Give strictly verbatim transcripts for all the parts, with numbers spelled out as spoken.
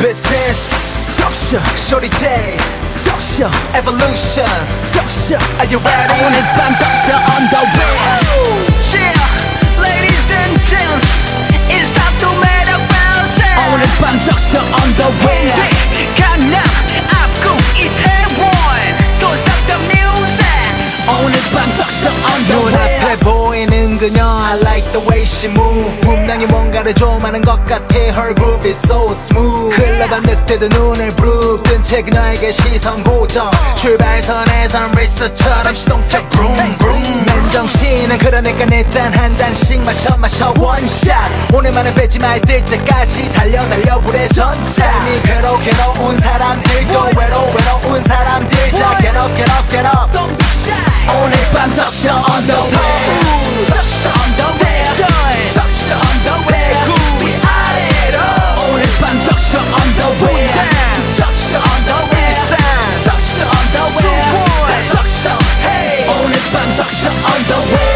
business 적셔 쇼리 J 적셔 evolution 적셔 Are you ready? 오늘 밤 적셔 on the way Yeah, ladies and gents, it's time to make a bounce. 오늘 밤 적셔 on the way 강남 앞구 이태원 Don't stop the music. 오늘 밤 적셔 on the way 눈앞에 보이는 그녀 I like the way she move 분명히 뭔가를 좀 아는 것 같아 Her groove is so smooth 클럽 안 늑대도 눈을 부릅 뜬 채 그녀에게 시선 고정 출발선에선 레이서처럼 시동켜 브룸 브룸 맨정신은 그러니까 일단 한 잔씩 마셔 마셔 원샷 오늘만은 뺏지 말 뜰 때까지 달려 달려 불의 전차 이미 괴로 괴로운 사람들도 외로 외로운 사람들 자 get up get up get up Don't be shy 오늘 밤 적셔 on the way 적셔 on the way 적셔 on the way we are it all 오늘 밤 적셔 on the way 적셔 on the way 적셔 on the way 적셔 hey 오늘 밤 적셔 on the way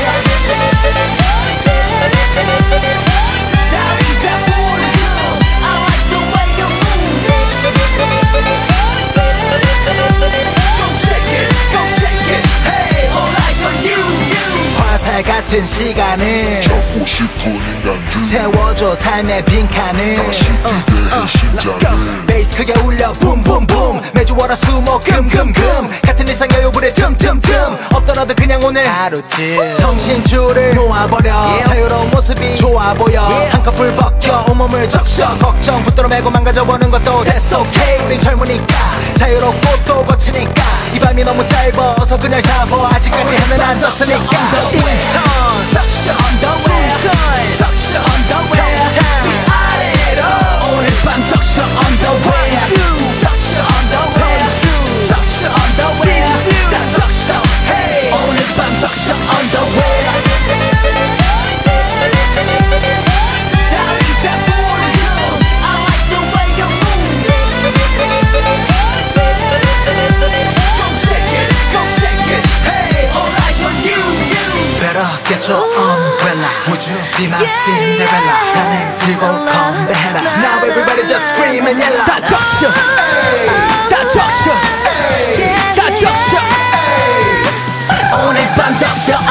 같은 시간을 잡고 싶은 인간들 채워줘 삶의 빈칸을 다시 기대해 심장을 베이스 크게 울려 붐붐붐 매주 월화수목 금금금 같은 일상 여유부에 틈틈틈 없더라도 그냥 오늘 하루쯤 정신줄을 놓아버려 yeah. 자유로운 모습이 좋아 보여 yeah. 한꺼풀 벗겨 온몸을 적셔 걱정 붙들어 매고 망가져보는 것도 that's okay 우린 젊으니까 자유롭고 또 거치니까 이 밤이 너무 짧아서 그냥 잡아 아직까지 해는 안 졌으니까 인천 적셔 on the way 적셔 on the way we are it all 오늘 밤 적셔 on the way 적셔 on the way 적셔 on the way 다 적셔 hey 오늘 밤 적셔 on the way Get your umbrella Would you be my Cinderella 잔을 들고 건배해라 Now everybody just scream and yell 다 적셔 다 적셔 다 적셔 오늘 밤 적셔